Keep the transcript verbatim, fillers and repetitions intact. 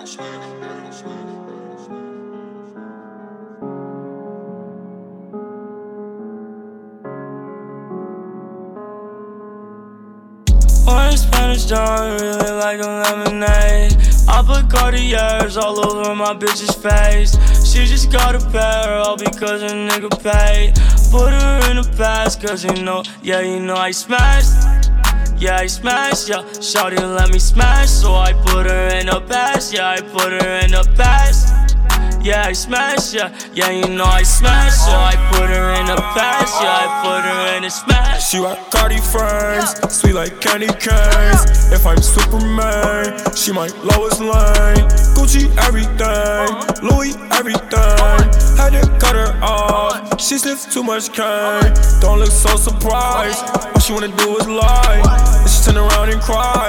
Orange Spanish John, really like a lemonade. I put Cartiers all over my bitch's face. She just got a pair, all because a nigga paid. Put her in the past, cause you know, yeah, you know I smashed. Yeah, I smashed, yeah. Shawty let me smash, so I put her in the past. Yeah, I put her in the past. Yeah, I smash, yeah. Yeah, you know I smash, so I put her in the past. Yeah, I put her in the smash. She like Cardi friends, sweet like candy canes. If I'm Superman, she my Lois Lane. Gucci everything, Louis everything. Had to cut her off, she sniffed too much cane. Don't look so surprised, all she wanna do is lie. And she turn around and cry.